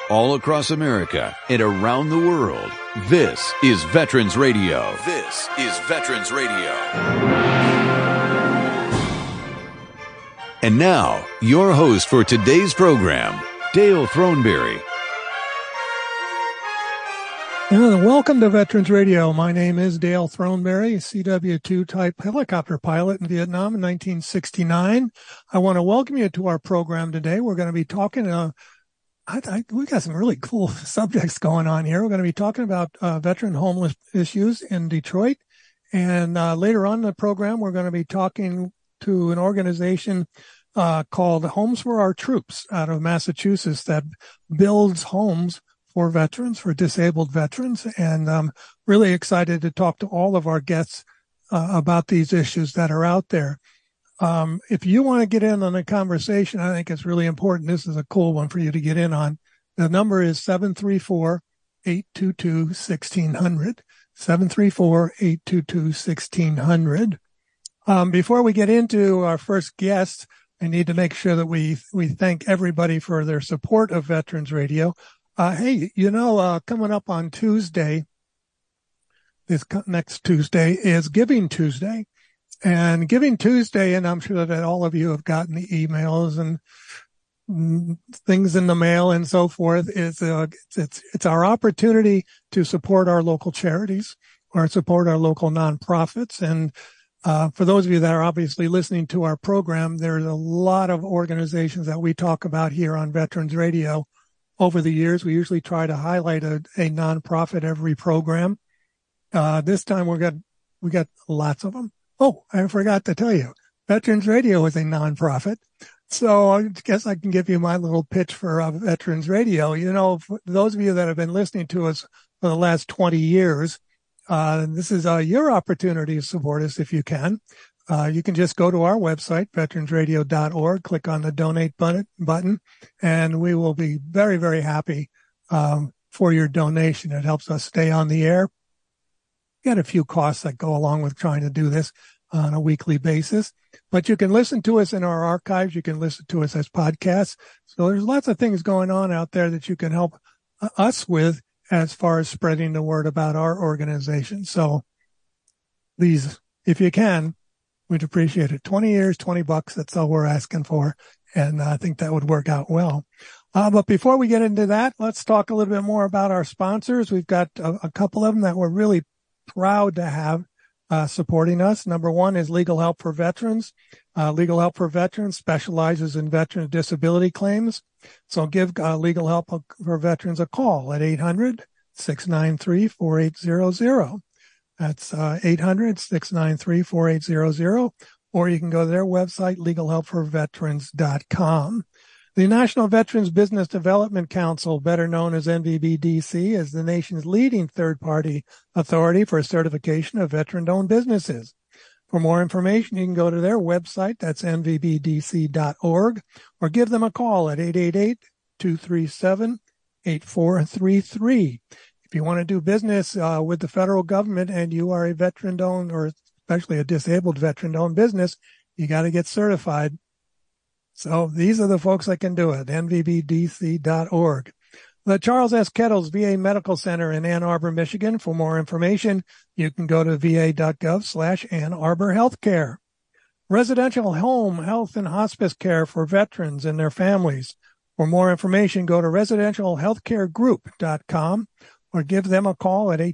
all across America and around the world. This is Veterans Radio. This is Veterans Radio. And now, your host for today's program, Dale Throneberry. Welcome to Veterans Radio. My name is Dale Throneberry, CW2 type helicopter pilot in Vietnam in 1969. I want to welcome you to our program today. We're going to be talking, we got some really cool subjects going on here. We're going to be talking about veteran homeless issues in Detroit. And later on in the program, we're going to be talking to an organization called Homes for Our Troops out of Massachusetts that builds homes for veterans, for disabled veterans. And I'm really excited to talk to all of our guests about these issues that are out there. If you want to get in on the conversation, I think it's really important. This is a cool one for you to get in on. The number is 734-822-1600, 734-822-1600. Before we get into our first guest, I need to make sure that we thank everybody for their support of Veterans Radio. Hey, coming up on Tuesday, this next Tuesday is Giving Tuesday. And Giving Tuesday, and I'm sure that all of you have gotten the emails and things in the mail and so forth, it's our opportunity to support our local charities or support our local nonprofits. And for those of you that are obviously listening to our program, there's a lot of organizations that we talk about here on Veterans Radio. Over the years, we usually try to highlight a nonprofit every program. This time we got lots of them. Oh, I forgot to tell you, Veterans Radio is a nonprofit. So I guess I can give you my little pitch for Veterans Radio. For those of you that have been listening to us for the last 20 years, this is your opportunity to support us if you can. You can just go to our website, veteransradio.org, click on the donate button, and we will be very, very happy for your donation. It helps us stay on the air. We got a few costs that go along with trying to do this on a weekly basis, but you can listen to us in our archives. You can listen to us as podcasts. So there's lots of things going on out there that you can help us with as far as spreading the word about our organization. So please, if you can, we'd appreciate it. 20 years, $20. That's all we're asking for. And I think that would work out well. But before we get into that, let's talk a little bit more about our sponsors. We've got a couple of them that we're really proud to have supporting us. Number one is Legal Help for Veterans. Legal Help for Veterans specializes in veteran disability claims. So give Legal Help for Veterans a call at 800-693-4800. That's 800-693-4800, or you can go to their website, legalhelpforveterans.com. The National Veterans Business Development Council, better known as NVBDC, is the nation's leading third-party authority for certification of veteran-owned businesses. For more information, you can go to their website, that's nvbdc.org, or give them a call at 888-237-8433. If you want to do business with the federal government and you are a veteran-owned or especially a disabled veteran-owned business, you got to get certified. So these are the folks that can do it, nvbdc.org. The Charles S. Kettles VA Medical Center in Ann Arbor, Michigan. For more information, you can go to va.gov/Ann Arbor Healthcare. Residential home, health, and hospice care for veterans and their families. For more information, go to residentialhealthcaregroup.com. or give them a call at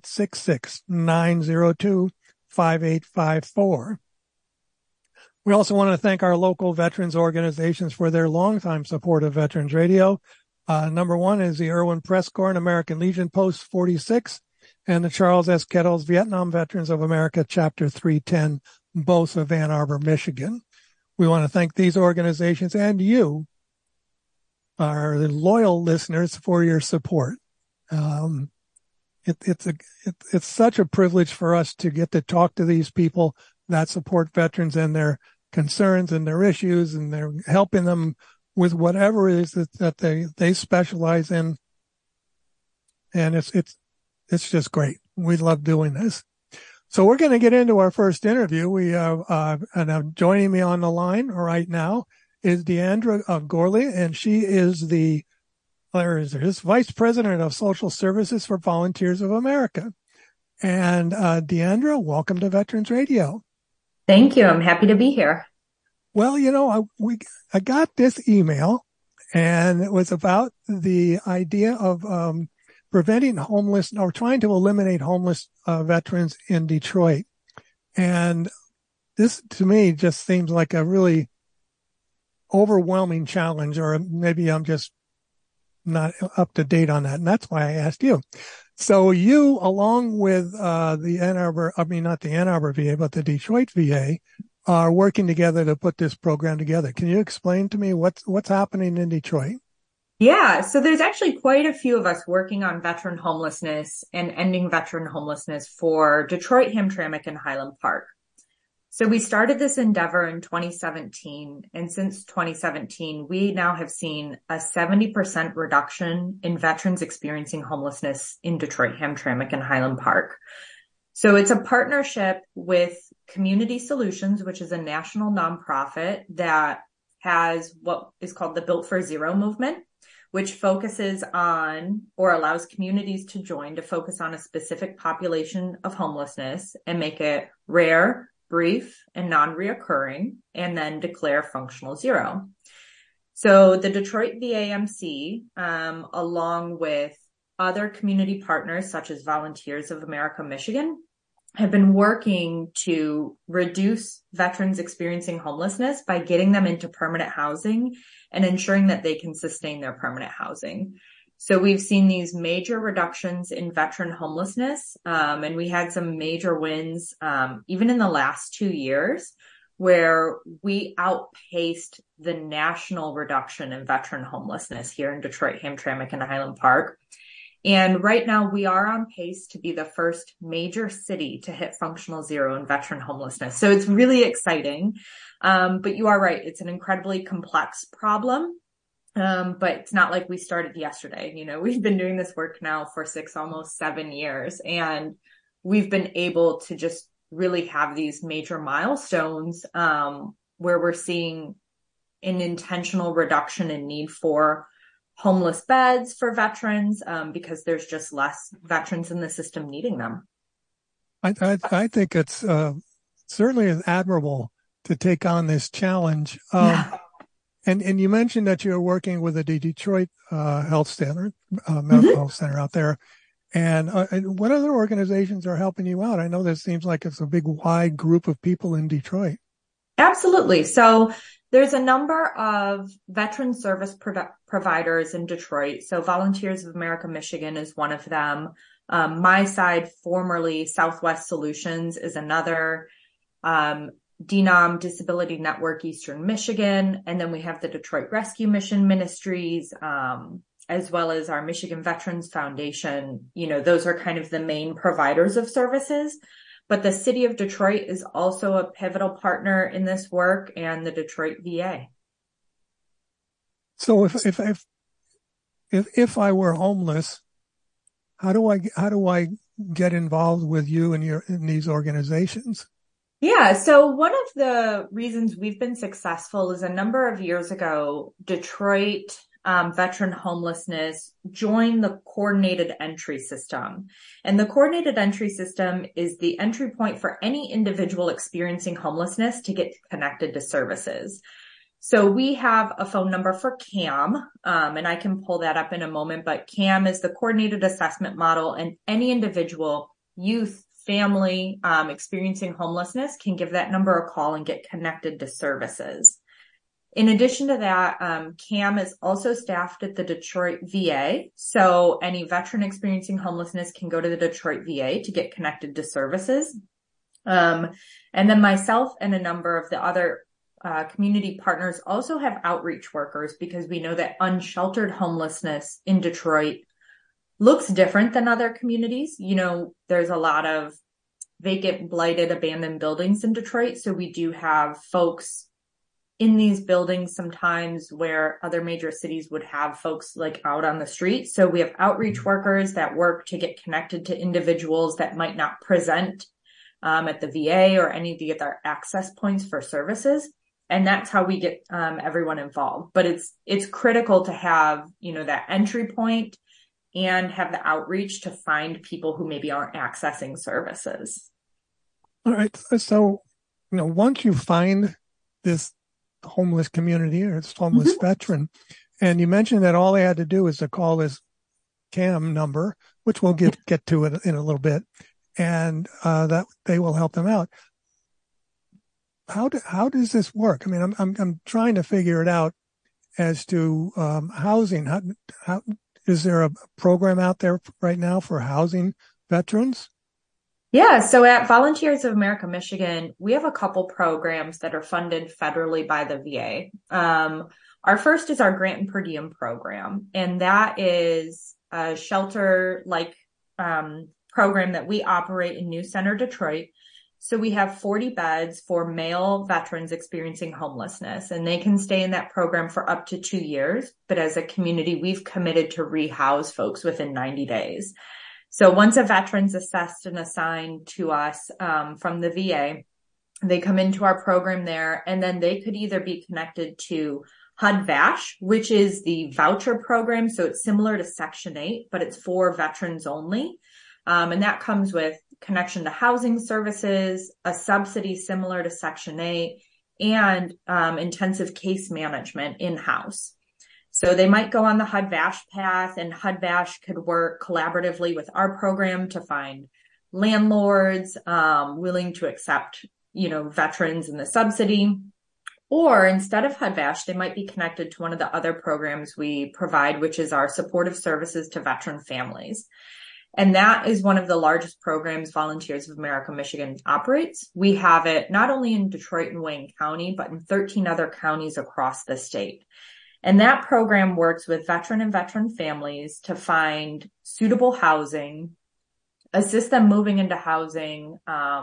866-902-5854. We also want to thank our local veterans organizations for their longtime support of Veterans Radio. Number one is the Irwin Press Corps and American Legion Post 46 and the Charles S. Kettles Vietnam Veterans of America Chapter 310, both of Ann Arbor, Michigan. We want to thank these organizations and you, our loyal listeners, for your support. It's such a privilege for us to get to talk to these people that support veterans and their concerns and their issues, and they're helping them with whatever it is that they specialize in. And it's just great. We love doing this. So we're going to get into our first interview. We have, and joining me on the line right now is Deandra Gorley, and she is the there's Vice President of Social Services for Volunteers of America. And Deandra, welcome to Veterans Radio. Thank you. I'm happy to be here. Well, I got this email, and it was about the idea of preventing homeless or trying to eliminate homeless veterans in Detroit. And this, to me, just seems like a really overwhelming challenge, or maybe I'm just not up to date on that. And that's why I asked you. So you, along with the Ann Arbor, not the Ann Arbor VA, but the Detroit VA, are working together to put this program together. Can you explain to me what's happening in Detroit? Yeah, so there's actually quite a few of us working on veteran homelessness and ending veteran homelessness for Detroit, Hamtramck, and Highland Park. So we started this endeavor in 2017, and since 2017, we now have seen a 70% reduction in veterans experiencing homelessness in Detroit, Hamtramck, and Highland Park. So it's a partnership with Community Solutions, which is a national nonprofit that has what is called the Built for Zero movement, which focuses on or allows communities to join to focus on a specific population of homelessness and make it rare, brief, and non-reoccurring, and then declare functional zero. So the Detroit VAMC, along with other community partners such as Volunteers of America Michigan, have been working to reduce veterans experiencing homelessness by getting them into permanent housing and ensuring that they can sustain their permanent housing. So we've seen these major reductions in veteran homelessness, and we had some major wins even in the last 2 years, where we outpaced the national reduction in veteran homelessness here in Detroit, Hamtramck, and Highland Park. And right now we are on pace to be the first major city to hit functional zero in veteran homelessness. So it's really exciting. But you are right. It's an incredibly complex problem. But it's not like we started yesterday. We've been doing this work now for 6, almost 7 years, and we've been able to just really have these major milestones, where we're seeing an intentional reduction in need for homeless beds for veterans, because there's just less veterans in the system needing them. I think it's certainly admirable to take on this challenge. And you mentioned that you're working with the Detroit Health Center, Medical Health Center out there. And what other organizations are helping you out? I know this seems like it's a big, wide group of people in Detroit. Absolutely. So there's a number of veteran service providers in Detroit. So Volunteers of America Michigan is one of them. My side, formerly Southwest Solutions, is another. DNOM, Disability Network Eastern Michigan. And then we have the Detroit Rescue Mission Ministries, as well as our Michigan Veterans Foundation. Those are kind of the main providers of services. But the city of Detroit is also a pivotal partner in this work, and the Detroit VA. So if I were homeless, how do I get involved with you and in these organizations? Yeah. So one of the reasons we've been successful is a number of years ago, Detroit veteran homelessness joined the coordinated entry system. And the coordinated entry system is the entry point for any individual experiencing homelessness to get connected to services. So we have a phone number for CAM, and I can pull that up in a moment, but CAM is the coordinated assessment model, and any individual, youth, family experiencing homelessness can give that number a call and get connected to services. In addition to that, CAM is also staffed at the Detroit VA. So any veteran experiencing homelessness can go to the Detroit VA to get connected to services. And then myself and a number of the other community partners also have outreach workers, because we know that unsheltered homelessness in Detroit looks different than other communities. There's a lot of vacant, blighted, abandoned buildings in Detroit. So we do have folks in these buildings sometimes where other major cities would have folks like out on the street. So we have outreach workers that work to get connected to individuals that might not present at the VA or any of the other access points for services. And that's how we get everyone involved. But it's critical to have, that entry point and have the outreach to find people who maybe aren't accessing services. All right. So, once you find this homeless community or this homeless veteran, and you mentioned that all they had to do is to call this CAM number, which we'll get to it in a little bit, and that they will help them out. How does this work? I mean, I'm trying to figure it out as to housing. How is there a program out there right now for housing veterans? Yeah, so at Volunteers of America Michigan, we have a couple programs that are funded federally by the VA. Our first is our grant and per diem program, and that is a shelter-like program that we operate in New Center, Detroit. So we have 40 beds for male veterans experiencing homelessness, and they can stay in that program for up to 2 years. But as a community, we've committed to rehouse folks within 90 days. So once a veteran's assessed and assigned to us from the VA, they come into our program there, and then they could either be connected to HUD-VASH, which is the voucher program. So it's similar to Section 8, but it's for veterans only. And that comes with connection to housing services, a subsidy similar to Section 8, and intensive case management in-house. So they might go on the HUD-VASH path, and HUD-VASH could work collaboratively with our program to find landlords willing to accept, veterans in the subsidy. Or instead of HUD-VASH, they might be connected to one of the other programs we provide, which is our supportive services to veteran families. And that is one of the largest programs Volunteers of America Michigan operates. We have it not only in Detroit and Wayne County, but in 13 other counties across the state. And that program works with veteran and veteran families to find suitable housing, assist them moving into housing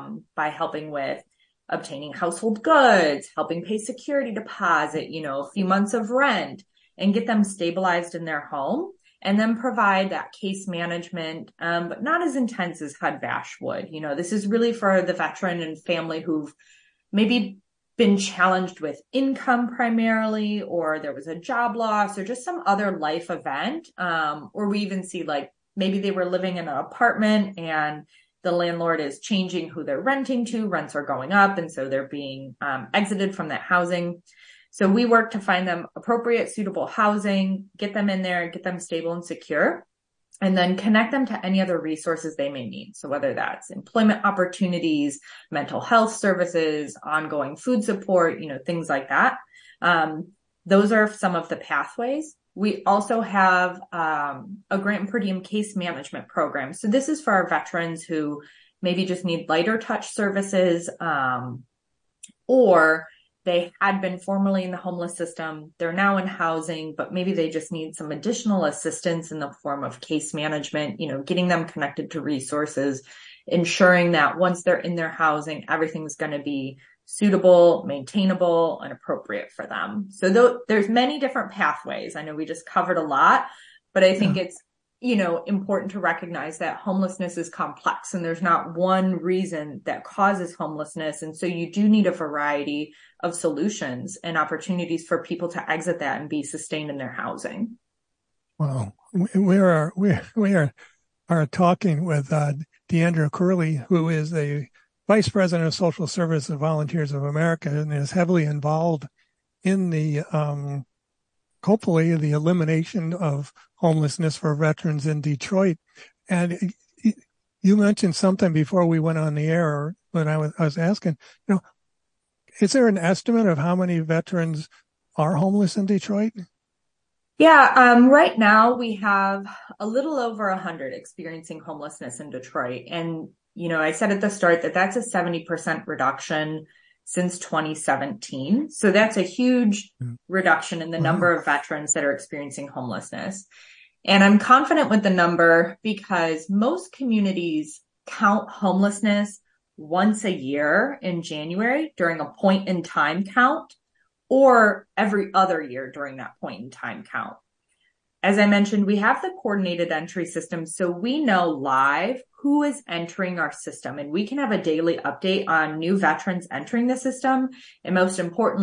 by helping with obtaining household goods, helping pay security deposit, a few months of rent, and get them stabilized in their home. And then provide that case management, but not as intense as HUD-VASH would. This is really for the veteran and family who've maybe been challenged with income primarily, or there was a job loss, or just some other life event. Or we even see maybe they were living in an apartment and the landlord is changing who they're renting to. Rents are going up, and so they're being exited from that housing. So we work to find them appropriate, suitable housing, get them in there, get them stable and secure, and then connect them to any other resources they may need. So whether that's employment opportunities, mental health services, ongoing food support, things like that. Those are some of the pathways. We also have a grant and per diem case management program. So this is for our veterans who maybe just need lighter touch services, or they had been formerly in the homeless system. They're now in housing, but maybe they just need some additional assistance in the form of case management, getting them connected to resources, ensuring that once they're in their housing, everything's going to be suitable, maintainable, and appropriate for them. So there's many different pathways. I know we just covered a lot, but I think it's, important to recognize that homelessness is complex and there's not one reason that causes homelessness. And so you do need a variety of solutions and opportunities for people to exit that and be sustained in their housing. Well, we are talking with Deandra Curley, who is the Vice President of Social Service at Volunteers of America and is heavily involved in the hopefully the elimination of homelessness for veterans in Detroit. And you mentioned something before we went on the air when I was asking, is there an estimate of how many veterans are homeless in Detroit? Yeah, right now we have a little over 100 experiencing homelessness in Detroit. And, I said at the start that that's a 70% reduction since 2017. So that's a huge reduction in the number of veterans that are experiencing homelessness. And I'm confident with the number because most communities count homelessness once a year in January during a point in time count, or every other year during that point in time count. As I mentioned, we have the coordinated entry system, so we know live who is entering our system, and we can have a daily update on new veterans entering the system, and most importantly,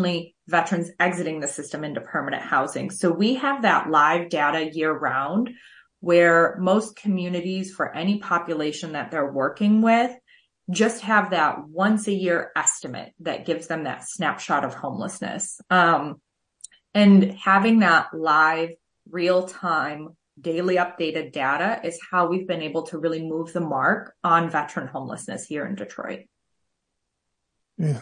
veterans exiting the system into permanent housing. So we have that live data year round, where most communities for any population that they're working with just have that once a year estimate that gives them that snapshot of homelessness. And having that live, real time, daily updated data is how we've been able to really move the mark on veteran homelessness here in Detroit. Yeah,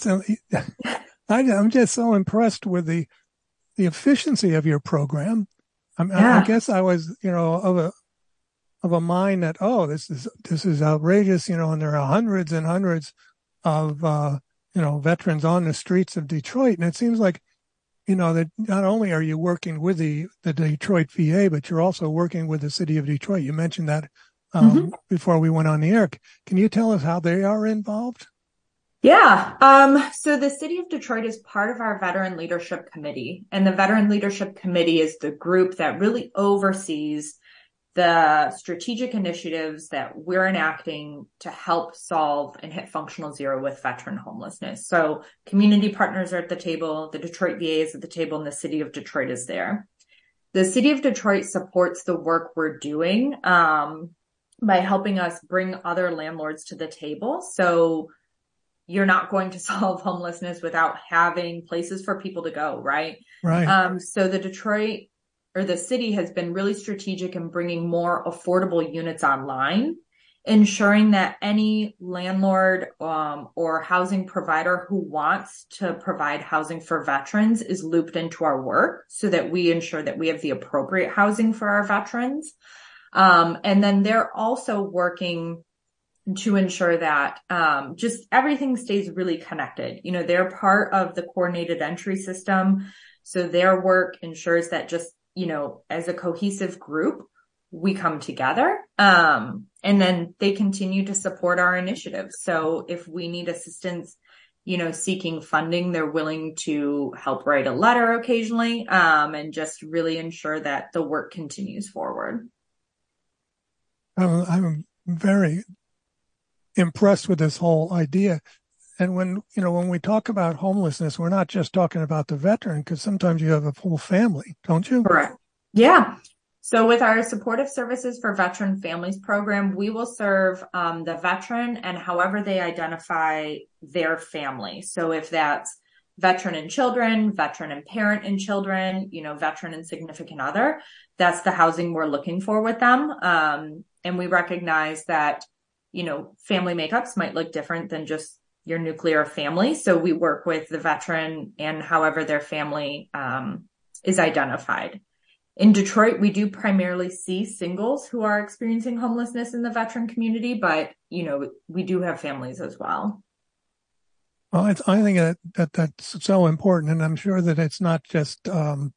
I'm just so impressed with the efficiency of your program. I guess I was, of a mind that, this is outrageous, and there are hundreds and hundreds of, veterans on the streets of Detroit. And it seems like, that not only are you working with the Detroit VA, but you're also working with the city of Detroit. You mentioned that before we went on the air. Can you tell us how they are involved? Yeah. So the city of Detroit is part of our Veteran Leadership Committee, and the Veteran Leadership Committee is the group that really oversees the strategic initiatives that we're enacting to help solve and hit functional zero with veteran homelessness. So community partners are at the table, the Detroit VA is at the table, and the city of Detroit is there. The city of Detroit supports the work we're doing by helping us bring other landlords to the table. So you're not going to solve homelessness without having places for people to go, right? Right. So the city has been really strategic in bringing more affordable units online, ensuring that any landlord or housing provider who wants to provide housing for veterans is looped into our work so that we ensure that we have the appropriate housing for our veterans. And then they're also working to ensure that just everything stays really connected. They're part of the coordinated entry system. So their work ensures that just, as a cohesive group, we come together. And then they continue to support our initiatives. So if we need assistance, seeking funding, they're willing to help write a letter occasionally, and just really ensure that the work continues forward. I'm very impressed with this whole idea. And when we talk about homelessness, we're not just talking about the veteran, because sometimes you have a whole family, don't you? Correct. Yeah. So with our Supportive Services for Veteran Families program, we will serve the veteran and however they identify their family. So if that's veteran and children, veteran and parent and children, veteran and significant other, that's the housing we're looking for with them. And we recognize that, family makeups might look different than just your nuclear family. So we work with the veteran and however their family is identified. In Detroit, we do primarily see singles who are experiencing homelessness in the veteran community, but, we do have families as well. Well, I think that's so important. And I'm sure that it's not just,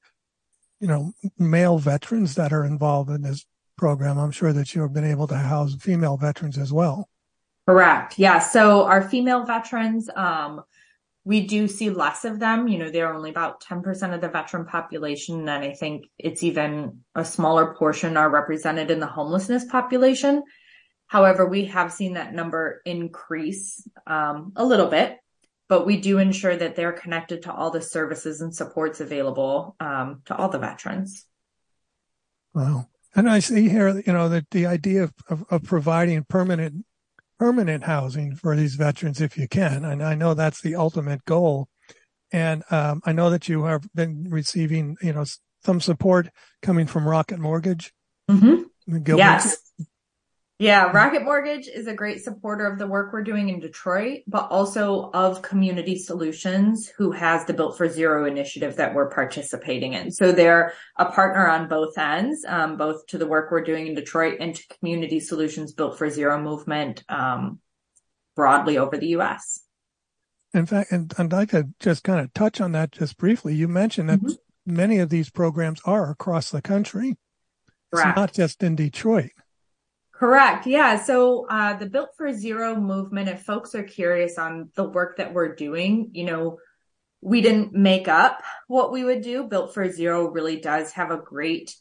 male veterans that are involved in this program. I'm sure that you have been able to house female veterans as well. Correct. Yeah. So our female veterans, we do see less of them. They're only about 10% of the veteran population. And I think it's even a smaller portion are represented in the homelessness population. However, we have seen that number increase a little bit, but we do ensure that they're connected to all the services and supports available to all the veterans. Wow. And I see here, that the idea of providing permanent housing for these veterans, if you can. And I know that's the ultimate goal. And I know that you have been receiving, some support coming from Rocket Mortgage. Mm-hmm. Yes. Yeah. Rocket Mortgage is a great supporter of the work we're doing in Detroit, but also of Community Solutions, who has the Built for Zero initiative that we're participating in. So they're a partner on both ends, both to the work we're doing in Detroit and to Community Solutions Built for Zero movement, broadly over the U.S. In fact, and I'd like to just kind of touch on that just briefly. You mentioned that many of these programs are across the country. Correct. It's not just in Detroit. Correct. Yeah. So the Built for Zero movement, if folks are curious on the work that we're doing, we didn't make up what we would do. Built for Zero really does have a great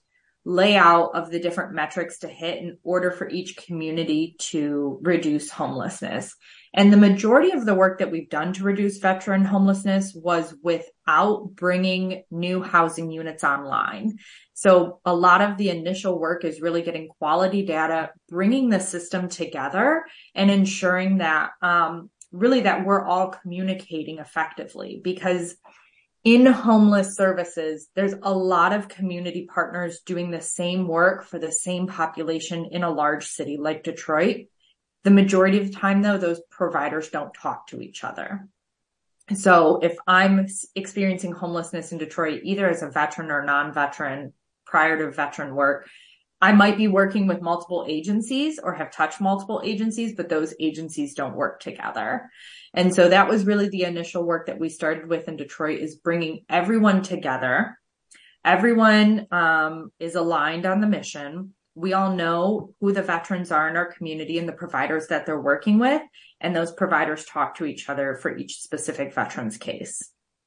layout of the different metrics to hit in order for each community to reduce homelessness. And the majority of the work that we've done to reduce veteran homelessness was without bringing new housing units online. So a lot of the initial work is really getting quality data, bringing the system together, and ensuring that really that we're all communicating effectively. Because in homeless services, there's a lot of community partners doing the same work for the same population in a large city like Detroit. The majority of the time, though, those providers don't talk to each other. So if I'm experiencing homelessness in Detroit, either as a veteran or non-veteran prior to veteran work, I might be working with multiple agencies or have touched multiple agencies, but those agencies don't work together. And so that was really the initial work that we started with in Detroit, is bringing everyone together. Everyone is aligned on the mission. We all know who the veterans are in our community and the providers that they're working with, and those providers talk to each other for each specific veteran's case.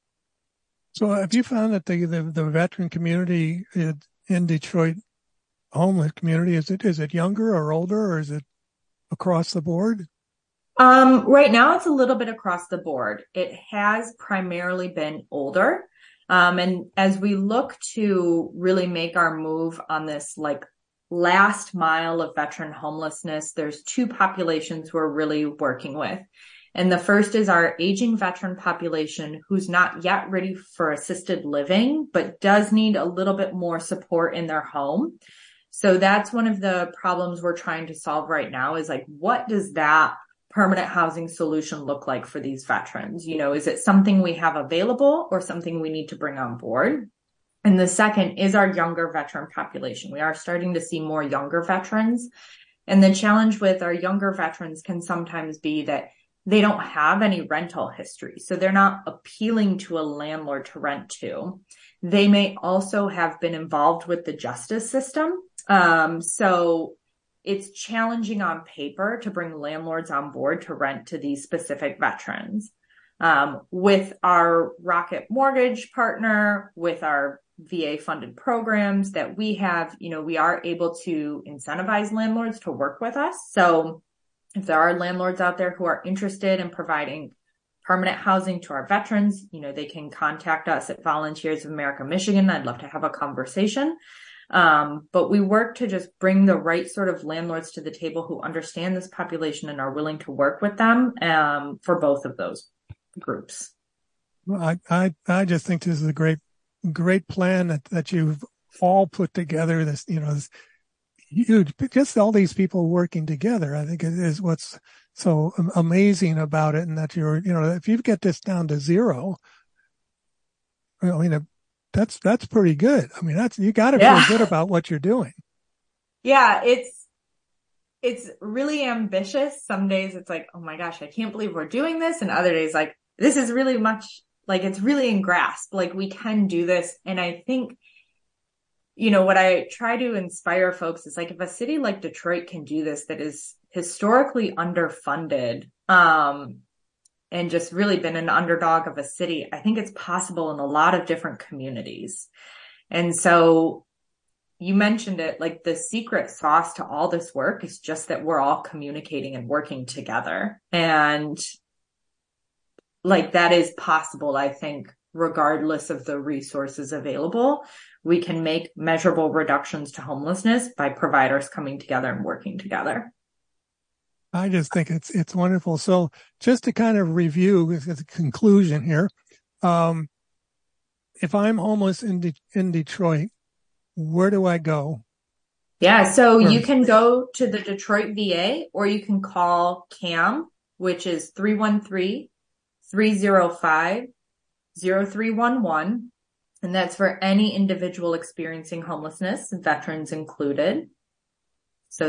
So have you found that the veteran community in Detroit, homeless community, is it younger or older, or is it across the board? Right now it's a little bit across the board. It has primarily been older. And as we look to really make our move on this like last mile of veteran homelessness, there's two populations we're really working with. And the first is our aging veteran population, who's not yet ready for assisted living, but does need a little bit more support in their home. So that's one of the problems we're trying to solve right now, is like, what does that permanent housing solution look like for these veterans? You know, is it something we have available or something we need to bring on board? And the second is our younger veteran population. We are starting to see more younger veterans. And the challenge with our younger veterans can sometimes be that they don't have any rental history. So they're not appealing to a landlord to rent to. They may also have been involved with the justice system. So it's challenging on paper to bring landlords on board to rent to these specific veterans. With our Rocket Mortgage partner, with our VA funded programs that we have, you know, we are able to incentivize landlords to work with us. So if there are landlords out there who are interested in providing permanent housing to our veterans, you know, they can contact us at Volunteers of America Michigan. I'd love to have a conversation. But we work to just bring the right sort of landlords to the table who understand this population and are willing to work with them, for both of those groups. Well, I just think this is a great plan that you've all put together. This, you know, this huge, just all these people working together, I think is what's so amazing about it. And that you're, you know, if you get this down to zero, I mean, that's pretty good. I mean, you got to feel good about what you're doing. Yeah. It's really ambitious. Some days it's like, oh my gosh, I can't believe we're doing this. And other days, like, this is really much, like, it's really in grasp. Like, we can do this. And I think, you know, what I try to inspire folks is like, if a city like Detroit can do this, that is historically underfunded, and just really been an underdog of a city, I think it's possible in a lot of different communities. And so you mentioned it, like the secret sauce to all this work is just that we're all communicating and working together. And like, that is possible, I think, regardless of the resources available. We can make measurable reductions to homelessness by providers coming together and working together. I just think it's wonderful. So just to kind of review the conclusion here, if I'm homeless in Detroit, where do I go? Yeah, so you can go to the Detroit VA, or you can call CAM, which is 313-305-0311. And that's for any individual experiencing homelessness, veterans included. So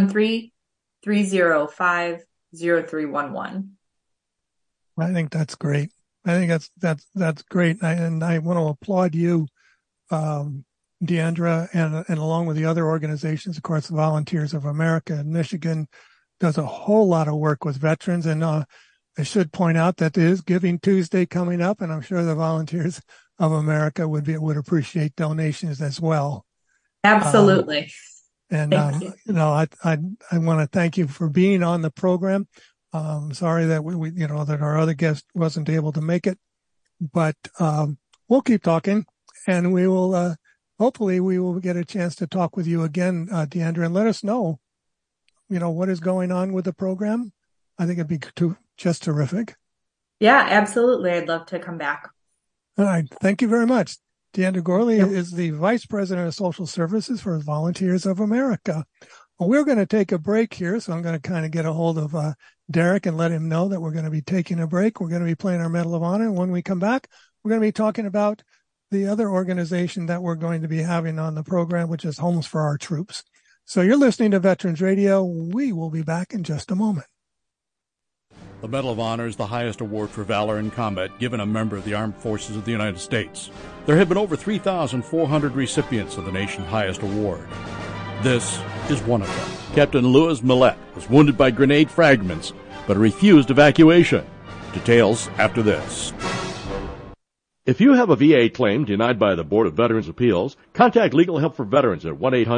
313-305-0311. I think that's great. I think that's great. And I want to applaud you, Deandra, and along with the other organizations, of course, the Volunteers of America in Michigan does a whole lot of work with veterans. And I should point out that there is Giving Tuesday coming up, and I'm sure the Volunteers of America would appreciate donations as well. Absolutely. And, you know, I want to thank you for being on the program. Sorry that we, you know, that our other guest wasn't able to make it, but, we'll keep talking, and we will, hopefully we will get a chance to talk with you again, Deandra, and let us know, you know, what is going on with the program. I think it'd be just terrific. Yeah, absolutely. I'd love to come back. All right. Thank you very much. Deandra Gorley is the Vice President of Social Services for Volunteers of America. Well, we're going to take a break here, so I'm going to kind of get a hold of Derek and let him know that we're going to be taking a break. We're going to be playing our Medal of Honor. And when we come back, we're going to be talking about the other organization that we're going to be having on the program, which is Homes for Our Troops. So you're listening to Veterans Radio. We will be back in just a moment. The Medal of Honor is the highest award for valor in combat given a member of the Armed Forces of the United States. There have been over 3,400 recipients of the nation's highest award. This is one of them. Captain Louis Millette was wounded by grenade fragments, but refused evacuation. Details after this. If you have a VA claim denied by the Board of Veterans' Appeals, contact Legal Help for Veterans at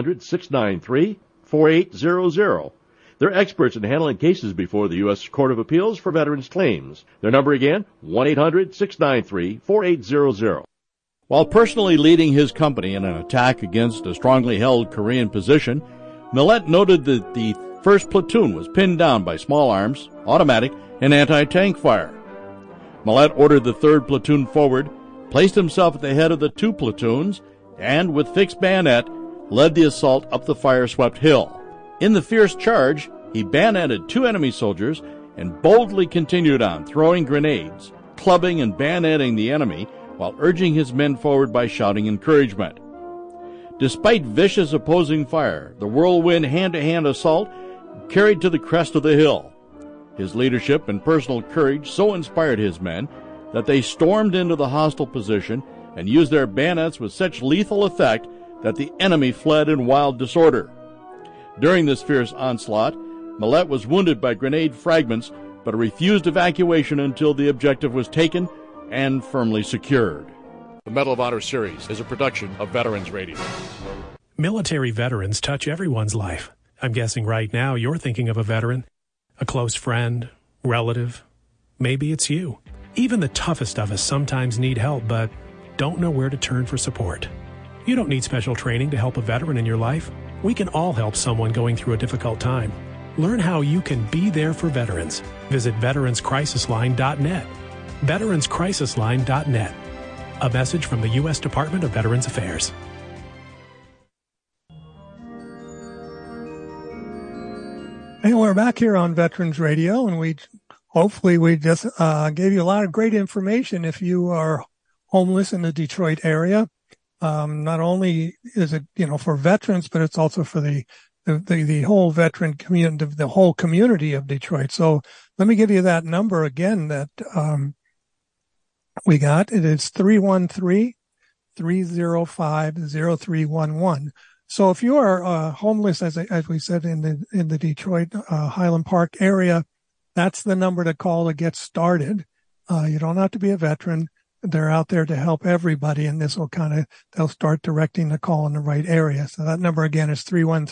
1-800-693-4800. They're experts in handling cases before the U.S. Court of Appeals for Veterans Claims. Their number again, 1-800-693-4800. While personally leading his company in an attack against a strongly held Korean position, Millette noted that the 1st platoon was pinned down by small arms, automatic, and anti-tank fire. Millette ordered the 3rd platoon forward, placed himself at the head of the 2 platoons, and with fixed bayonet, led the assault up the fire-swept hill. In the fierce charge, he bayoneted 2 enemy soldiers and boldly continued on, throwing grenades, clubbing and bayoneting the enemy while urging his men forward by shouting encouragement. Despite vicious opposing fire, the whirlwind hand-to-hand assault carried to the crest of the hill. His leadership and personal courage so inspired his men that they stormed into the hostile position and used their bayonets with such lethal effect that the enemy fled in wild disorder. During this fierce onslaught, Millette was wounded by grenade fragments, but refused evacuation until the objective was taken and firmly secured. The Medal of Honor series is a production of Veterans Radio. Military veterans touch everyone's life. I'm guessing right now you're thinking of a veteran, a close friend, relative. Maybe it's you. Even the toughest of us sometimes need help, but don't know where to turn for support. You don't need special training to help a veteran in your life. We can all help someone going through a difficult time. Learn how you can be there for veterans. Visit veteranscrisisline.net. veteranscrisisline.net. A message from the U.S. Department of Veterans Affairs. And we're back here on Veterans Radio, and we just gave you a lot of great information if you are homeless in the Detroit area. Not only is it, you know, for veterans, but it's also for the whole veteran community, the whole community of Detroit. So let me give you that number again that, we got. It is 313-305-0311. So if you are, homeless, as we said in the Detroit, Highland Park area, that's the number to call to get started. You don't have to be a veteran. They're out there to help everybody, and this will they'll start directing the call in the right area. So that number again is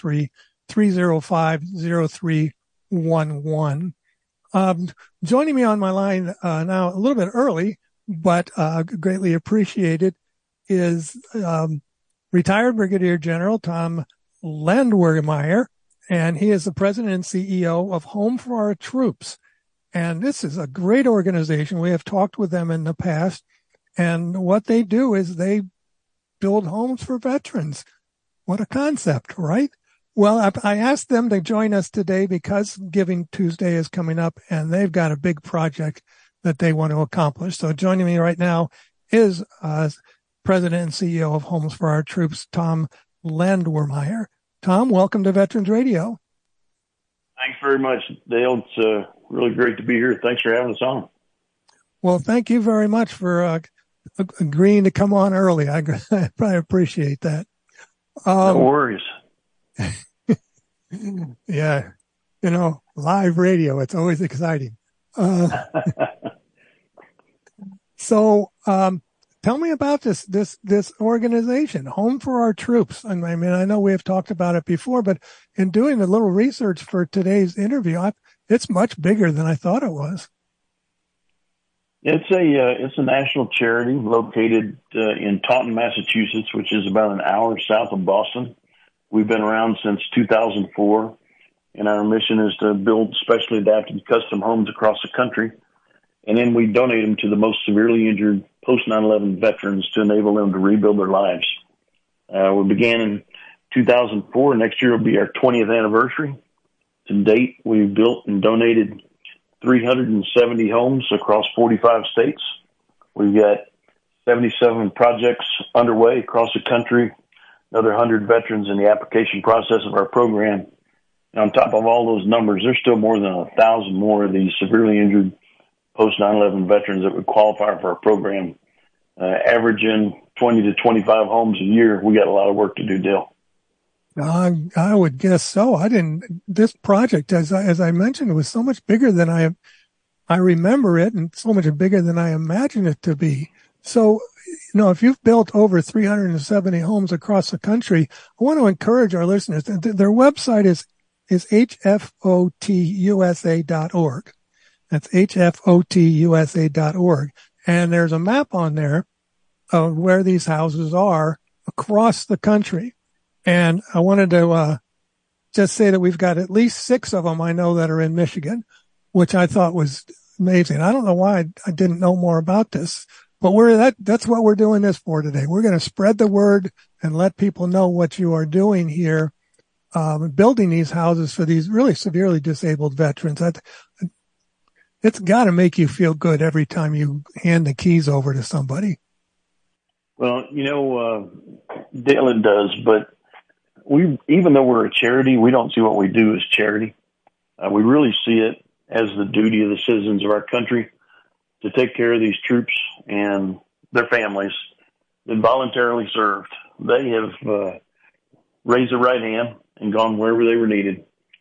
313-305-0311. Joining me on my line, now a little bit early, but, greatly appreciated is, retired Brigadier General Tom Landwehrmeyer, and he is the president and CEO of Home for Our Troops. And this is a great organization. We have talked with them in the past. And what they do is they build homes for veterans. What a concept, right? Well, I asked them to join us today because Giving Tuesday is coming up and they've got a big project that they want to accomplish. So joining me right now is President and CEO of Homes for Our Troops, Tom Landwehrmeyer. Tom, welcome to Veterans Radio. Thanks very much, Dale. It's really great to be here. Thanks for having us on. Well, thank you very much for agreeing to come on early. I probably appreciate that. No worries. Yeah. You know, live radio, it's always exciting. So, tell me about this organization, Home for Our Troops. I mean, I know we have talked about it before, but in doing a little research for today's interview, it's much bigger than I thought it was. It's a national charity located in Taunton, Massachusetts, which is about an hour south of Boston. We've been around since 2004, and our mission is to build specially adapted custom homes across the country. And then we donate them to the most severely injured post 9/11 veterans to enable them to rebuild their lives. We began in 2004. Next year will be our 20th anniversary. To date, we've built and donated 370 homes across 45 states. We've got 77 projects underway across the country, another 100 veterans in the application process of our program. And on top of all those numbers, there's still more than 1,000 more of these severely injured post 9/11 veterans that would qualify for our program. Averaging 20 to 25 homes a year. We got a lot of work to do, Dale. I would guess so. This project, as I mentioned, was so much bigger than I remember it, and so much bigger than I imagined it to be. So, if you've built over 370 homes across the country, I want to encourage our listeners. Their website is hfotusa.org. That's hfotusa.org. And there's a map on there of where these houses are across the country. And I wanted to just say that we've got at least 6 of them I know that are in Michigan, which I thought was amazing. I don't know why I didn't know more about this, but that's what we're doing this for today. We're going to spread the word and let people know what you are doing here, building these houses for these really severely disabled veterans. It's got to make you feel good every time you hand the keys over to somebody. Well, Dale, it does, but even though we're a charity, we don't see what we do as charity. We really see it as the duty of the citizens of our country to take care of these troops and their families that voluntarily served. They have raised their right hand and gone wherever they were needed.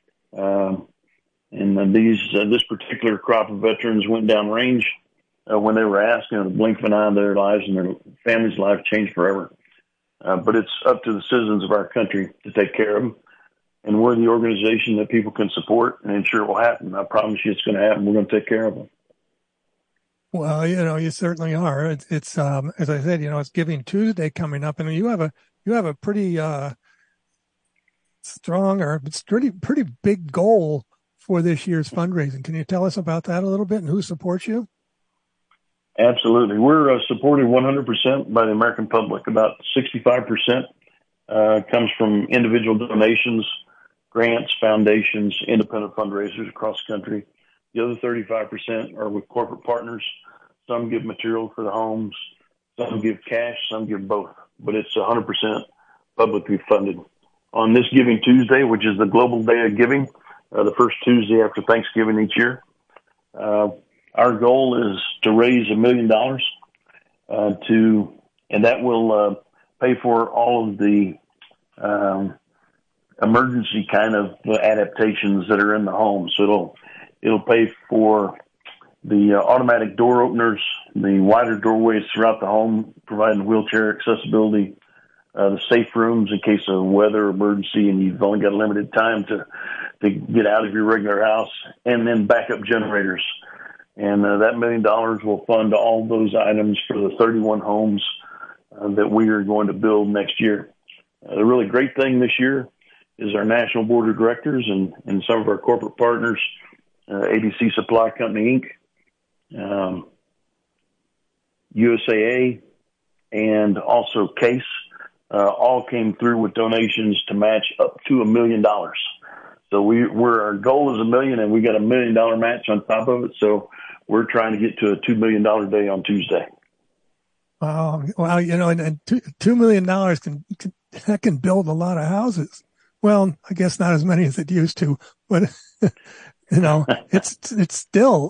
This particular crop of veterans went downrange when they were asked, the blink of an eye, their lives and their family's life changed forever. But it's up to the citizens of our country to take care of them. And we're the organization that people can support and ensure it will happen. I promise you it's going to happen. We're going to take care of them. Well, you certainly are. It's as I said, it's Giving Tuesday coming up, and you have a pretty strong or pretty big goal for this year's fundraising. Can you tell us about that a little bit and who supports you? Absolutely. We're supported 100% by the American public. About 65% comes from individual donations, grants, foundations, independent fundraisers across the country. The other 35% are with corporate partners. Some give material for the homes, some give cash, some give both. But it's 100% publicly funded. On this Giving Tuesday, which is the Global Day of Giving, the first Tuesday after Thanksgiving each year, our goal is to raise $1 million and that will pay for all of the emergency kind of adaptations that are in the home. So it'll pay for the automatic door openers, the wider doorways throughout the home, providing wheelchair accessibility, the safe rooms in case of weather emergency and you've only got a limited time to get out of your regular house, and then backup generators. And that $1 million will fund all those items for the 31 homes that we are going to build next year. The really great thing this year is our National Board of Directors and some of our corporate partners, ABC Supply Company, Inc., USAA, and also CASE, all came through with donations to match up to $1 million. So our goal is $1 million, and we got $1 million match on top of it. So we're trying to get to a $2 million day on Tuesday. Wow, and $2 million can build a lot of houses. Well, I guess not as many as it used to, but it's still.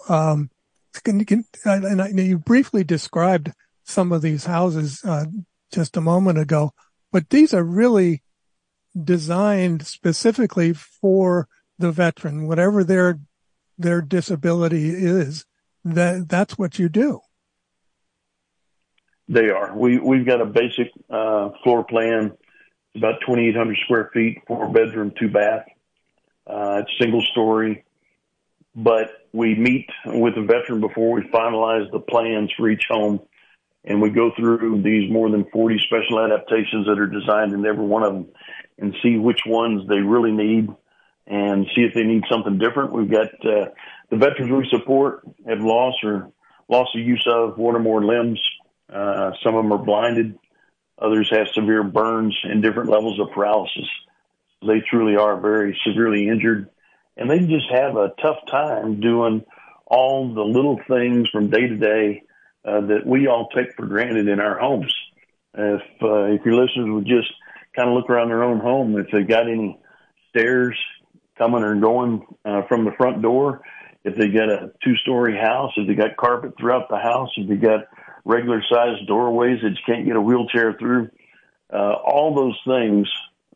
You briefly described some of these houses just a moment ago, but these are really designed specifically for the veteran, whatever their disability is. That's what you do. They are. We've got a basic floor plan. It's about 2,800 square feet, 4-bedroom, 2-bath. It's single story, but we meet with the veteran before we finalize the plans for each home, and we go through these more than 40 special adaptations that are designed in every one of them and see which ones they really need and see if they need something different. We've got the veterans we support have lost or loss of use of one or more limbs. Some of them are blinded. Others have severe burns and different levels of paralysis. They truly are very severely injured, and they just have a tough time doing all the little things from day to day that we all take for granted in our homes. If your listeners would just kind of look around their own home, if they got any stairs coming or going from the front door, if they got a 2-story house, if they got carpet throughout the house, if they got regular sized doorways that you can't get a wheelchair through, all those things,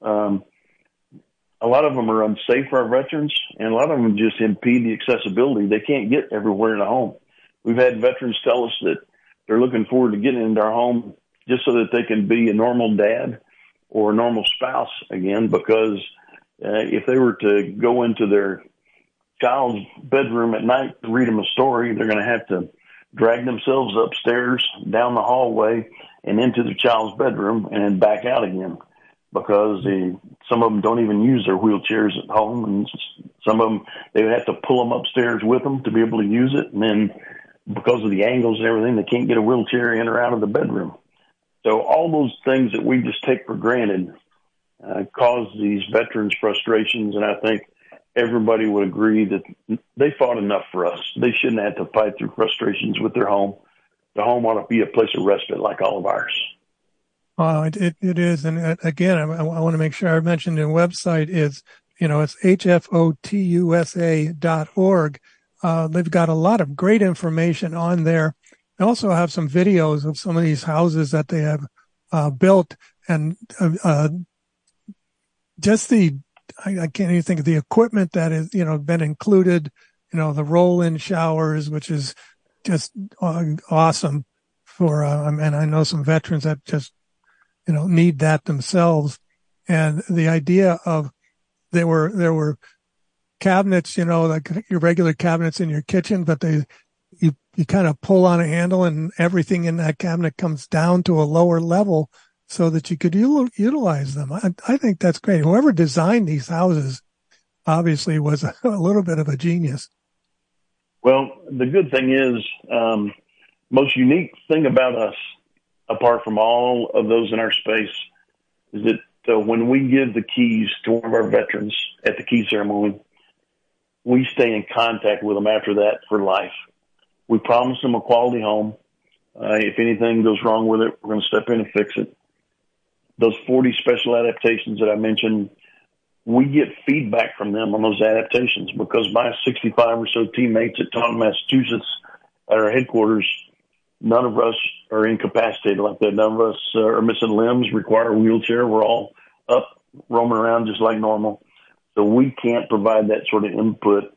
a lot of them are unsafe for our veterans, and a lot of them just impede the accessibility. They can't get everywhere in a home. We've had veterans tell us that they're looking forward to getting into our home just so that they can be a normal dad or a normal spouse again, because if they were to go into their child's bedroom at night to read them a story, they're going to have to drag themselves upstairs, down the hallway, and into the child's bedroom and back out again, because some of them don't even use their wheelchairs at home, and some of them, they would have to pull them upstairs with them to be able to use it, and then because of the angles and everything, they can't get a wheelchair in or out of the bedroom. So all those things that we just take for granted cause these veterans frustrations, and I think everybody would agree that they fought enough for us. They shouldn't have to fight through frustrations with their home. The home ought to be a place of respite like all of ours. Well, it is. And again, I want to make sure I mentioned the website is, it's hfotusa.org. They've got a lot of great information on there. They also have some videos of some of these houses that they have built, and just I can't even think of the equipment that is, been included, the roll-in showers, which is just awesome for, and I know some veterans that just, need that themselves. And the idea of there were cabinets, like your regular cabinets in your kitchen, but you kind of pull on a handle and everything in that cabinet comes down to a lower level so that you could utilize them. I think that's great. Whoever designed these houses obviously was a little bit of a genius. Well, the good thing is, most unique thing about us, apart from all of those in our space, is that when we give the keys to one of our veterans at the key ceremony, we stay in contact with them after that for life. We promise them a quality home. If anything goes wrong with it, we're going to step in and fix it. Those 40 special adaptations that I mentioned, we get feedback from them on those adaptations, because my 65 or so teammates at Taunton, Massachusetts, at our headquarters, none of us are incapacitated like that. None of us are missing limbs, require a wheelchair. We're all up, roaming around just like normal. So we can't provide that sort of input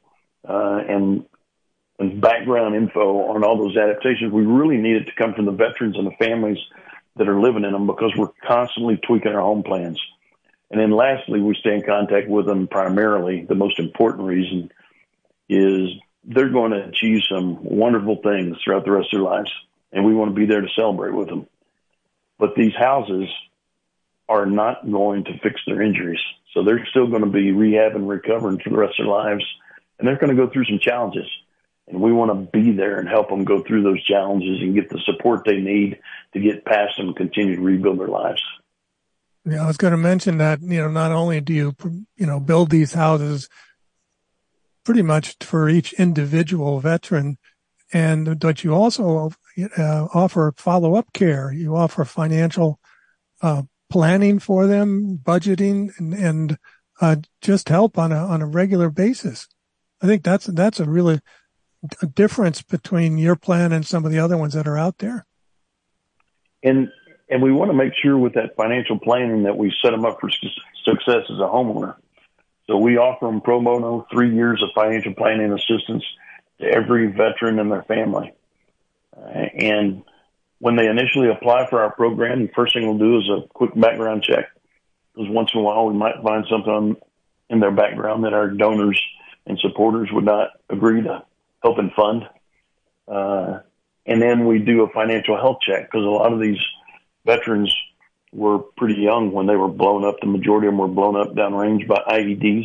and background info on all those adaptations. We really need it to come from the veterans and the families that are living in them, because we're constantly tweaking our home plans. And then lastly, we stay in contact with them primarily. The most important reason is they're going to achieve some wonderful things throughout the rest of their lives, and we want to be there to celebrate with them. But these houses are not going to fix their injuries. So they're still going to be rehabbing and recovering for the rest of their lives, and they're going to go through some challenges. And we want to be there and help them go through those challenges and get the support they need to get past them and continue to rebuild their lives. Yeah, I was going to mention that, not only do you, build these houses pretty much for each individual veteran, but you also offer follow-up care. You offer financial planning for them, budgeting, and just help on a regular basis. I think that's a really a difference between your plan and some of the other ones that are out there. And we want to make sure with that financial planning that we set them up for success as a homeowner. So we offer them pro bono 3 years of financial planning assistance to every veteran and their family. And when they initially apply for our program, the first thing we'll do is a quick background check. Because once in a while, we might find something in their background that our donors and supporters would not agree to help and fund. And then we do a financial health check, because a lot of these veterans were pretty young when they were blown up. The majority of them were blown up downrange by IEDs.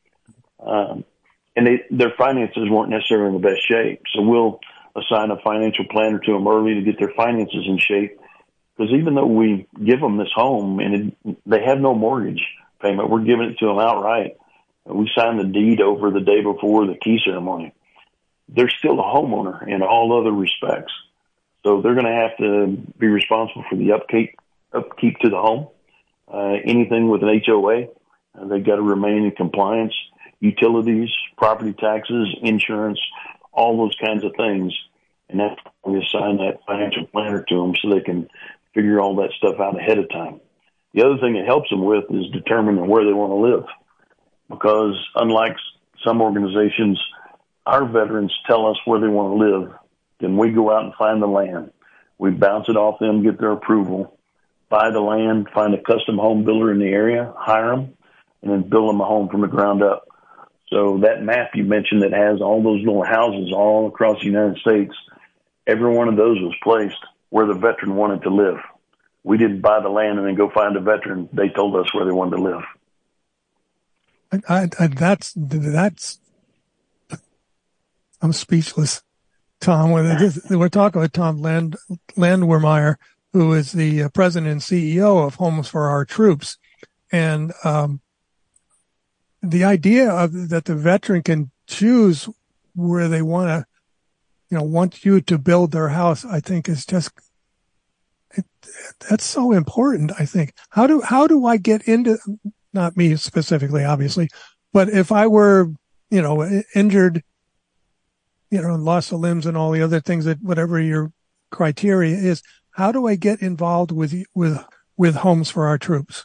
And their finances weren't necessarily in the best shape. So we'll assign a financial planner to them early to get their finances in shape. Because even though we give them this home and they have no mortgage payment, we're giving it to them outright. We sign the deed over the day before the key ceremony. They're still a homeowner in all other respects. So they're going to have to be responsible for the upkeep to the home. Anything with an HOA, they've got to remain in compliance. Utilities, property taxes, insurance, all those kinds of things. And that's why we assign that financial planner to them so they can figure all that stuff out ahead of time. The other thing it helps them with is determining where they want to live. Because unlike some organizations, our veterans tell us where they want to live. Then we go out and find the land. We bounce it off them, get their approval, buy the land, find a custom home builder in the area, hire them, and then build them a home from the ground up. So that map you mentioned that has all those little houses all across the United States, every one of those was placed where the veteran wanted to live. We didn't buy the land and then go find a veteran. They told us where they wanted to live. That's I'm speechless, Tom. We're talking with Tom Landwehrmeyer, who is the president and CEO of Homes for Our Troops. And the idea that the veteran can choose where they want you to build their house, I think is just, that's so important, I think. How do I get into, not me specifically, obviously, but if I were, injured, loss of limbs and all the other things that whatever your criteria is, how do I get involved with Homes for Our Troops?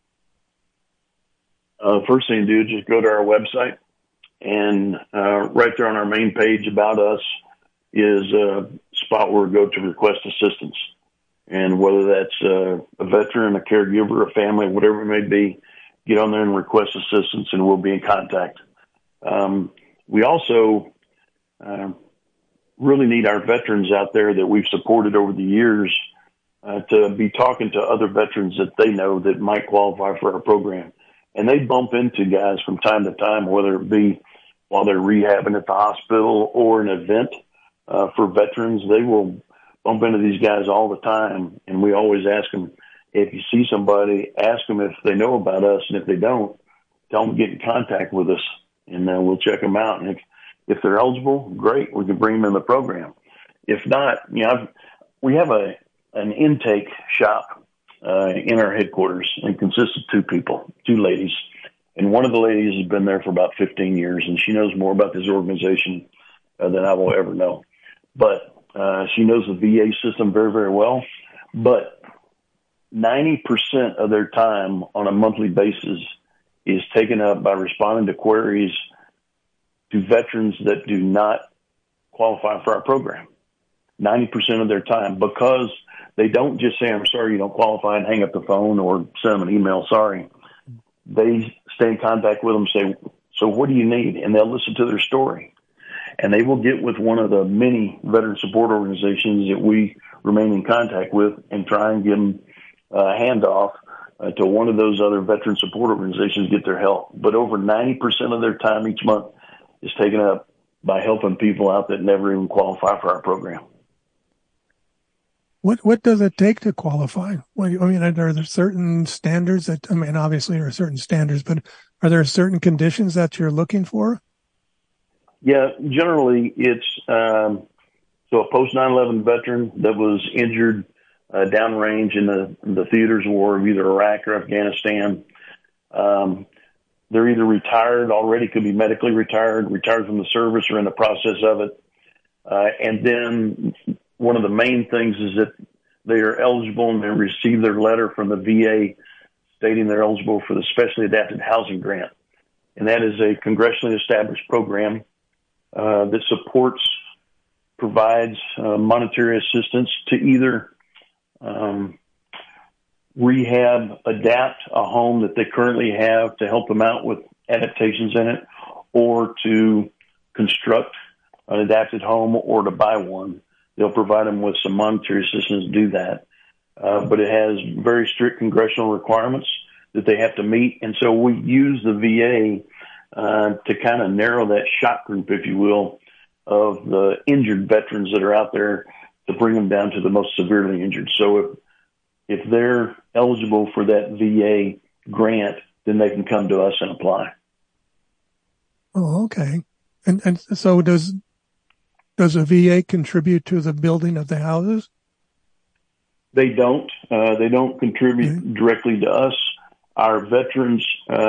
First thing to do is just go to our website, and right there on our main page about us is a spot where we go to request assistance. And whether that's a veteran, a caregiver, a family, whatever it may be, get on there and request assistance, and we'll be in contact. We also really need our veterans out there that we've supported over the years to be talking to other veterans that they know that might qualify for our program. And they bump into guys from time to time, whether it be while they're rehabbing at the hospital or an event for veterans. They will bump into these guys all the time. And we always ask them, if you see somebody, ask them if they know about us. And if they don't, tell them to get in contact with us, and we'll check them out. And if they're eligible, great, we can bring them in the program. If not, we have an intake shop in our headquarters, and consists of two ladies. And one of the ladies has been there for about 15 years, and she knows more about this organization than I will ever know. But she knows the VA system very, very well. But 90% of their time on a monthly basis is taken up by responding to queries to veterans that do not qualify for our program. 90% of their time, because they don't just say, I'm sorry, you don't qualify, and hang up the phone or send them an email, sorry. They stay in contact with them, say, so what do you need? And they'll listen to their story. And they will get with one of the many veteran support organizations that we remain in contact with and try and give them a handoff to one of those other veteran support organizations to get their help. But over 90% of their time each month is taken up by helping people out that never even qualify for our program. What does it take to qualify? Are there certain standards obviously there are certain standards, but are there certain conditions that you're looking for? Yeah, generally it's, so a post 9/11 veteran that was injured downrange in the theaters of war of either Iraq or Afghanistan. They're either retired already, could be medically retired from the service, or in the process of it. And then one of the main things is that they are eligible and they receive their letter from the VA stating they're eligible for the Specially Adapted Housing Grant. And that is a congressionally established program that provides monetary assistance to either rehab, adapt a home that they currently have to help them out with adaptations in it, or to construct an adapted home or to buy one. They'll provide them with some monetary assistance to do that. But it has very strict congressional requirements that they have to meet. And so we use the VA to kind of narrow that shot group, if you will, of the injured veterans that are out there, to bring them down to the most severely injured. So if they're eligible for that VA grant, then they can come to us and apply. Oh, okay. And so does a VA contribute to the building of the houses? They don't. They don't contribute directly to us. Our veterans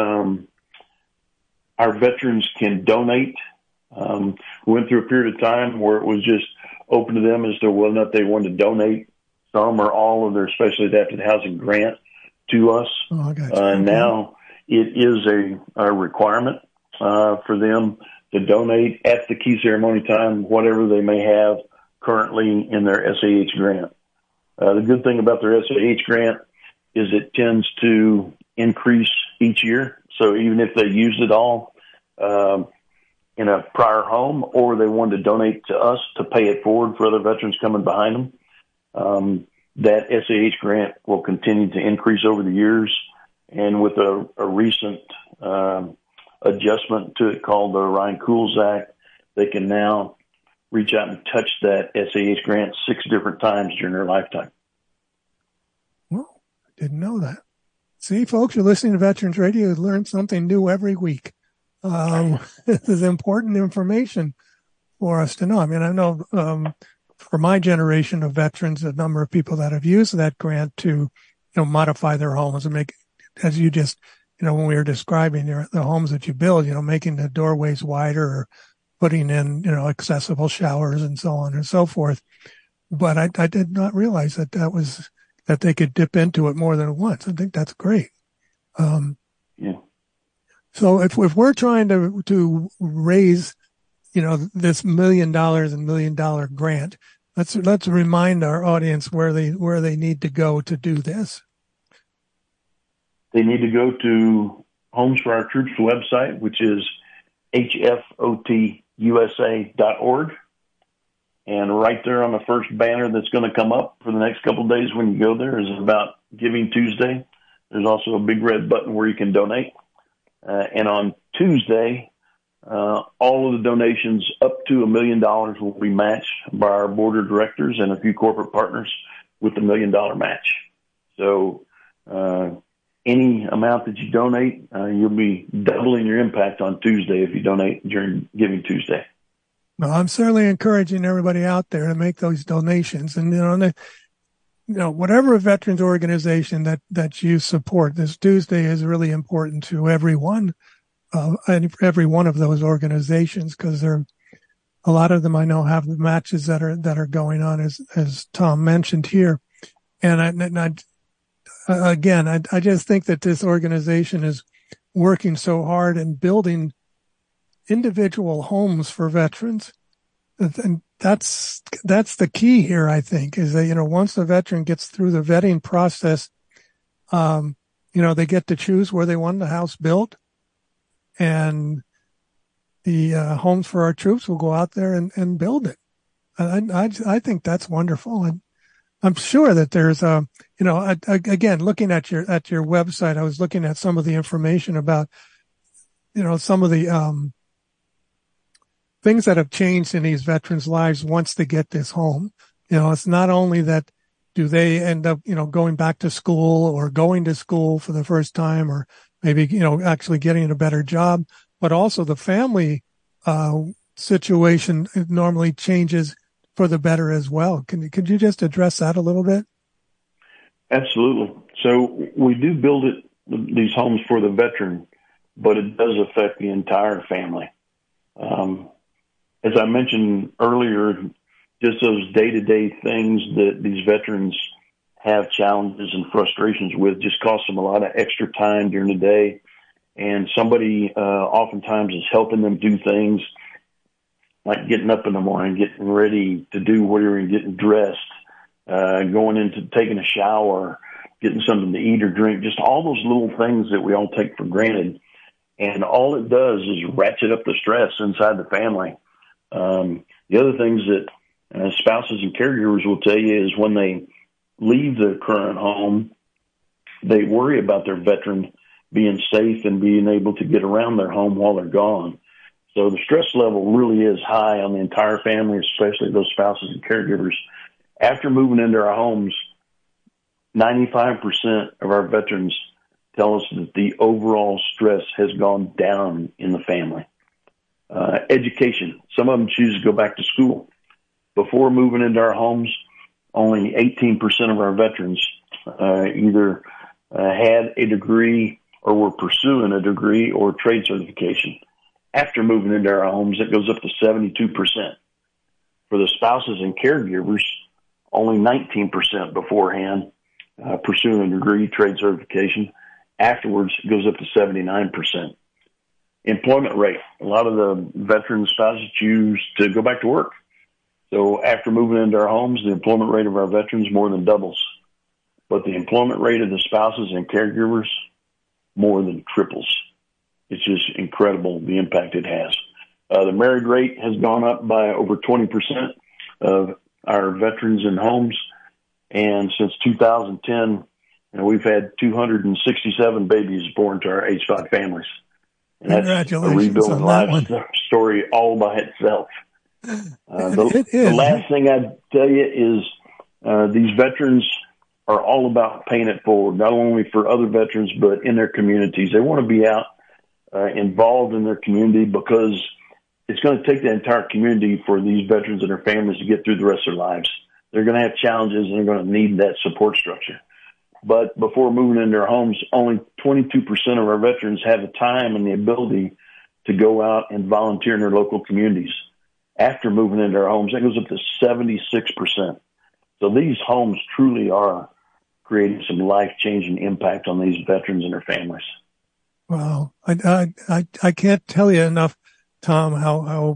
can donate. We went through a period of time where it was just open to them as to whether or not they wanted to donate some or all of their specially adapted housing grant to us. Oh, I got you. Now it is a requirement for them to donate at the key ceremony time, whatever they may have currently in their SAH grant. The good thing about their SAH grant is it tends to increase each year. So even if they used it all in a prior home, or they wanted to donate to us to pay it forward for other veterans coming behind them, that SAH grant will continue to increase over the years. And with a recent adjustment to it called the Ryan Cools Act, they can now reach out and touch that SAH grant 6 different times during their lifetime. Well, I didn't know that. See, folks, you're listening to Veterans Radio. You learn something new every week. This is important information for us to know. I mean, I know for my generation of veterans, a number of people that have used that grant to, modify their homes and make, as you just, when we were describing the homes that you build, making the doorways wider or putting in, accessible showers and so on and so forth. But I did not realize that they could dip into it more than once. I think that's great. Yeah. So if we're trying to raise, this $1 million and $1 million grant, let's remind our audience where they need to go to do this. They need to go to Homes for Our Troops website, which is hfotusa.org. And right there on the first banner that's going to come up for the next couple of days when you go there is about Giving Tuesday. There's also a big red button where you can donate. And on Tuesday, all of the donations up to $1 million will be matched by our board of directors and a few corporate partners with the $1 million match. So any amount that you donate, you'll be doubling your impact on Tuesday if you donate during Giving Tuesday. Well, I'm certainly encouraging everybody out there to make those donations. And, whatever veterans organization that you support, this Tuesday is really important to everyone, every one of those organizations, because a lot of them I know have the matches that are going on, as Tom mentioned here. And I just think that this organization is working so hard and building individual homes for veterans. And that's the key here, I think, is that, once the veteran gets through the vetting process, they get to choose where they want the house built, and the Homes for Our Troops will go out there and build it. I think that's wonderful. And I'm sure that there's again, looking at your website, I was looking at some of the information about, some of the, things that have changed in these veterans' lives once they get this home. It's not only that do they end up, going back to school or going to school for the first time, or maybe, actually getting a better job, but also the family, situation normally changes for the better as well. Could you just address that a little bit? Absolutely. So we do build these homes for the veteran, but it does affect the entire family. As I mentioned earlier, just those day-to-day things that these veterans have challenges and frustrations with just cost them a lot of extra time during the day. And somebody oftentimes is helping them do things like getting up in the morning, getting ready to do whatever, and getting dressed. going into taking a shower, getting something to eat or drink, just all those little things that we all take for granted. And all it does is ratchet up the stress inside the family. The other things that spouses and caregivers will tell you is when they leave their current home, they worry about their veteran being safe and being able to get around their home while they're gone. So the stress level really is high on the entire family, especially those spouses and caregivers. After moving into our homes, 95% of our veterans tell us that the overall stress has gone down in the family. Education. Some of them choose to go back to school. Before moving into our homes, only 18% of our veterans either had a degree or were pursuing a degree or trade certification. After moving into our homes, it goes up to 72%. For the spouses and caregivers, only 19% beforehand pursuing a degree, trade certification. Afterwards, it goes up to 79%. Employment rate. A lot of the veteran spouses choose to go back to work. So after moving into our homes, the employment rate of our veterans more than doubles. But the employment rate of the spouses and caregivers more than triples. It's just incredible the impact it has. The married rate has gone up by over 20% of our veterans in homes. And since 2010, we've had 267 babies born to our H5 families. And that's a rebuilding life story all by itself. The last thing I'd tell you is these veterans are all about paying it forward, not only for other veterans, but in their communities. They want to be out involved in their community because it's going to take the entire community for these veterans and their families to get through the rest of their lives. They're going to have challenges and they're going to need that support structure. But before moving into their homes, only 22% of our veterans have the time and the ability to go out and volunteer in their local communities. After moving into our homes, that goes up to 76%. So these homes truly are creating some life-changing impact on these veterans and their families. Wow. I can't tell you enough, Tom, how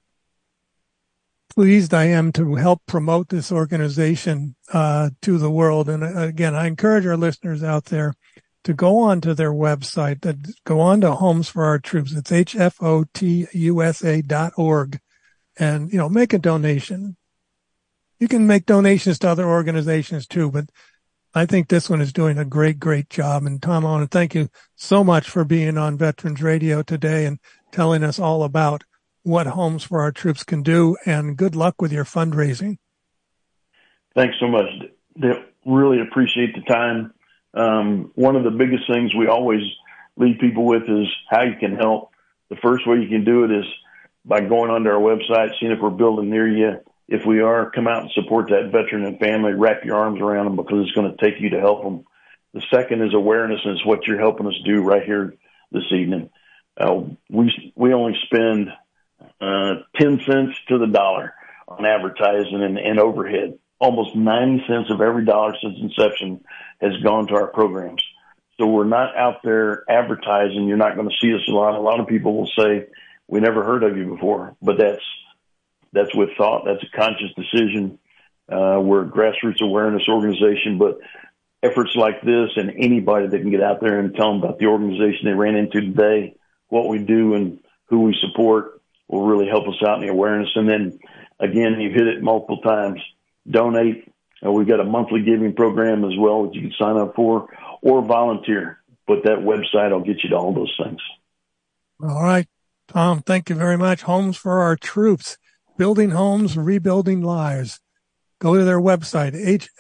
pleased I am to help promote this organization to the world. And again, I encourage our listeners out there to go on to their website, go on to Homes for Our Troops. It's hfotusa.org, and, make a donation. You can make donations to other organizations too, but I think this one is doing a great, great job. And Tom, I want to thank you so much for being on Veterans Radio today and telling us all about what Homes for Our Troops can do, and good luck with your fundraising. Thanks so much. Really appreciate the time. One of the biggest things we always leave people with is how you can help. The first way you can do it is by going onto our website, seeing if we're building near you. If we are, come out and support that veteran and family, wrap your arms around them because it's going to take you to help them. The second is awareness, and it's what you're helping us do right here this evening. We only spend 10 cents to the dollar on advertising and overhead. Almost 90 cents of every dollar since inception has gone to our programs. So we're not out there advertising. You're not going to see us a lot. A lot of people will say, we never heard of you before, but that's with thought. That's a conscious decision. We're a grassroots awareness organization, but efforts like this and anybody that can get out there and tell them about the organization they ran into today, what we do and who we support will really help us out in the awareness. And then again, you've hit it multiple times. Donate. We've got a monthly giving program as well that you can sign up for, or volunteer. But that website will get you to all those things. All right, Tom, thank you very much. Homes for Our Troops, building homes, rebuilding lives. Go to their website,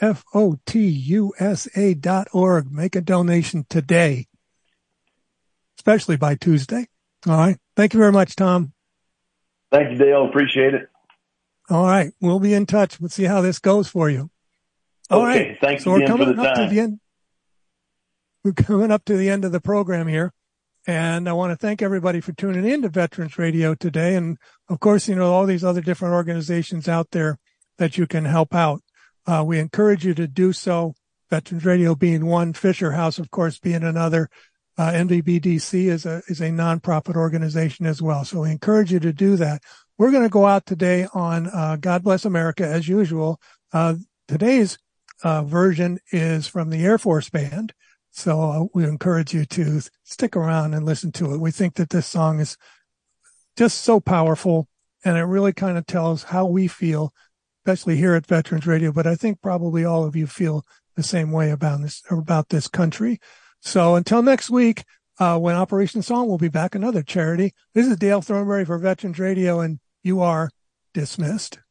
hfotusa.org. Make a donation today, especially by Tuesday. All right. Thank you very much, Tom. Thank you, Dale. Appreciate it. All right. We'll be in touch. We'll see how this goes for you. All okay. Right. Thanks so again for the time. We're coming up to the end of the program here. And I want to thank everybody for tuning in to Veterans Radio today. And of course, all these other different organizations out there that you can help out. We encourage you to do so. Veterans Radio being one, Fisher House, of course, being another. NVBDC is a nonprofit organization as well. So we encourage you to do that. We're going to go out today on God Bless America as usual. today's version is from the Air Force Band. So we encourage you to stick around and listen to it. We think that this song is just so powerful, and it really kind of tells how we feel, especially here at Veterans Radio. But I think probably all of you feel the same way about this country. So until next week, when Operation Song will be back, another charity. This is Dale Thornberry for Veterans Radio, and you are dismissed.